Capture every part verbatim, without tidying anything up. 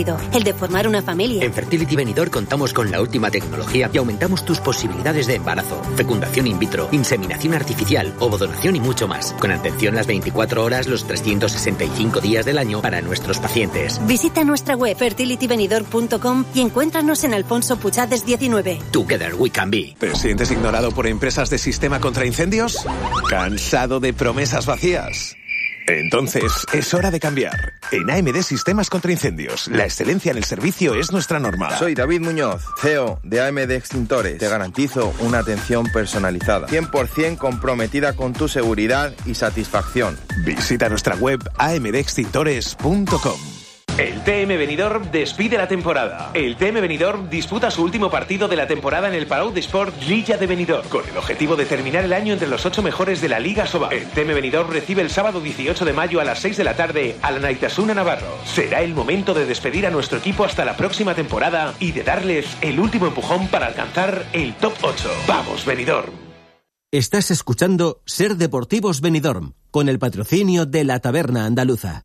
elegido, el de formar una familia. En Fertility Benidorm contamos con la última tecnología y aumentamos tus posibilidades de embarazo, fecundación in vitro, inseminación artificial, ovodonación y mucho más. Con atención las veinticuatro horas, los trescientos sesenta y cinco días del año para nuestros pacientes. Visita nuestra web fertility benidorm punto com y encuéntranos en Alfonso Puchades diecinueve. Together we can be. ¿Te sientes ignorado por empresas de sistema contra incendios? ¿Cansado de promesas vacías? Entonces, es hora de cambiar. En A M D Sistemas contra Incendios, la excelencia en el servicio es nuestra norma. Soy David Muñoz, C E O de A M D Extintores. Te garantizo una atención personalizada, cien por ciento comprometida con tu seguridad y satisfacción. Visita nuestra web a m d extintores punto com. El T M Benidorm despide la temporada. El T M Benidorm disputa su último partido de la temporada en el Palau d'Esport Lilla de Benidorm, con el objetivo de terminar el año entre los ocho mejores de la Liga Sobal. El T M Benidorm recibe el sábado dieciocho de mayo a las seis de la tarde a la Naitasuna Navarro. Será el momento de despedir a nuestro equipo hasta la próxima temporada y de darles el último empujón para alcanzar el top ocho. ¡Vamos, Benidorm! Estás escuchando Ser Deportivos Benidorm, con el patrocinio de la Taberna Andaluza.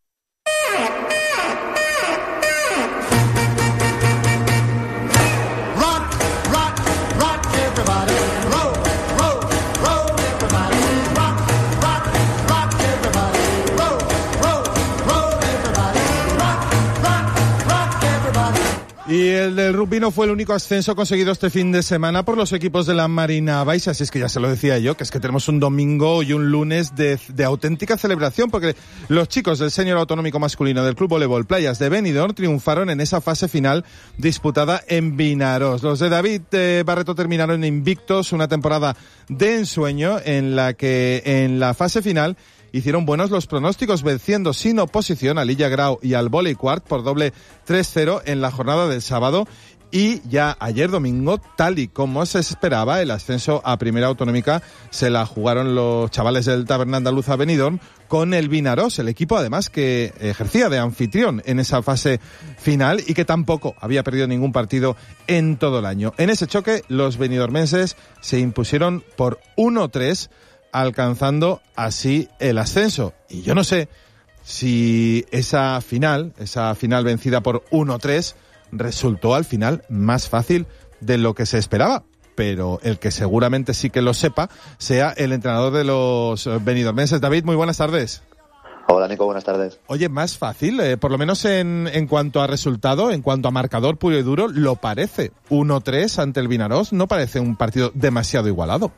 Y el del rugby no fue el único ascenso conseguido este fin de semana por los equipos de la Marina Baixa, así es que ya se lo decía yo, que es que tenemos un domingo y un lunes de, de auténtica celebración, porque los chicos del senior autonómico masculino del Club Voleibol Playas de Benidorm triunfaron en esa fase final disputada en Vinaroz. Los de David eh, Barreto terminaron invictos, una temporada de ensueño en la que en la fase final hicieron buenos los pronósticos, venciendo sin oposición a Lilla Grau y al Volley Quart por doble tres cero en la jornada del sábado. Y ya ayer domingo, tal y como se esperaba, el ascenso a Primera Autonómica se la jugaron los chavales del Taberna Andaluza Benidorm con el Vinaroz, el equipo además que ejercía de anfitrión en esa fase final y que tampoco había perdido ningún partido en todo el año. En ese choque, los benidormenses se impusieron por uno tres, alcanzando así el ascenso. Y yo no sé si esa final, esa final vencida por uno tres, resultó al final más fácil de lo que se esperaba. Pero el que seguramente sí que lo sepa sea el entrenador de los benidormenses. David, muy buenas tardes. Hola Nico, buenas tardes. Oye, más fácil, eh, por lo menos en, en cuanto a resultado, en cuanto a marcador puro y duro, lo parece. uno tres ante el Vinaroz no parece un partido demasiado igualado.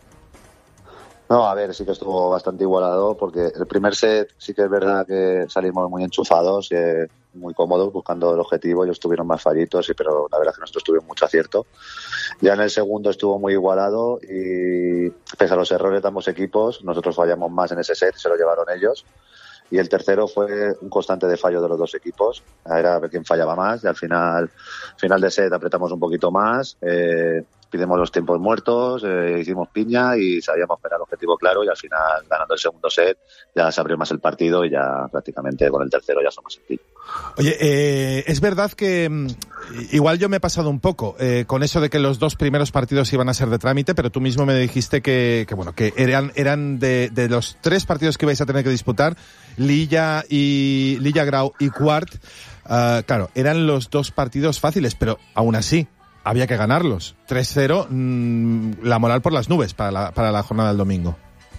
No, a ver, sí que estuvo bastante igualado porque el primer set sí que es verdad que salimos muy enchufados, eh, muy cómodos buscando el objetivo. Ellos tuvieron más fallitos, pero la verdad es que nosotros tuvimos mucho acierto. Ya en el segundo estuvo muy igualado y pese a los errores de ambos equipos, nosotros fallamos más en ese set y se lo llevaron ellos. Y el tercero fue un constante de fallo de los dos equipos. Era a ver quién fallaba más y al final, final de set apretamos un poquito más. Eh, Pidimos los tiempos muertos, eh, hicimos piña y sabíamos que era el objetivo claro y al final, ganando el segundo set, ya se abrió más el partido y ya prácticamente con el tercero ya fue más sencillo. Oye, eh, es verdad que mm, igual yo me he pasado un poco eh, con eso de que los dos primeros partidos iban a ser de trámite, pero tú mismo me dijiste que, que bueno, que eran, eran de, de los tres partidos que ibais a tener que disputar, Lilla y Lilla Grau y Quart, uh, claro, eran los dos partidos fáciles, pero aún así había que ganarlos. tres cero, mmm, la moral por las nubes para la, para la jornada del domingo.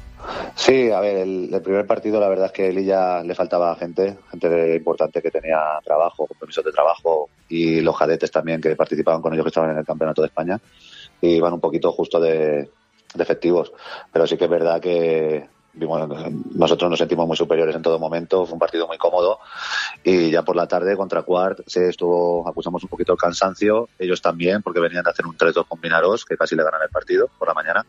Sí, a ver, el, el primer partido la verdad es que Lilla le faltaba gente, gente importante que tenía trabajo, compromisos de trabajo y los cadetes también que participaban con ellos que estaban en el Campeonato de España y iban un poquito justo de, de efectivos. Pero sí que es verdad que bueno, nosotros nos sentimos muy superiores en todo momento, fue un partido muy cómodo y ya por la tarde contra Quart se estuvo, acusamos un poquito el cansancio, ellos también porque venían de hacer un tres dos con Vinaroz que casi le ganan el partido por la mañana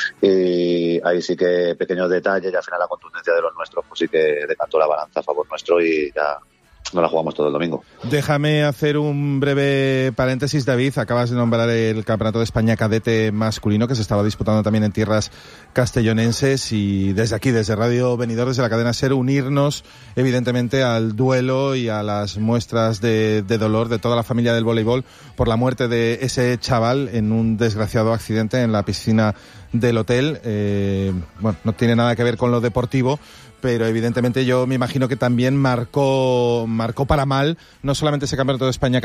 y ahí sí que pequeños detalles y al final la contundencia de los nuestros pues sí que decantó la balanza a favor nuestro y ya no la jugamos todo el domingo. Déjame hacer un breve paréntesis, David. Acabas de nombrar el Campeonato de España cadete masculino que se estaba disputando también en tierras castellonenses y desde aquí, desde Radio Benidorm, desde la cadena SER, unirnos evidentemente al duelo y a las muestras de, de dolor de toda la familia del voleibol por la muerte de ese chaval en un desgraciado accidente en la piscina del hotel. Eh, bueno, no tiene nada que ver con lo deportivo, pero evidentemente yo me imagino que también marcó marcó para mal no solamente ese Campeonato de España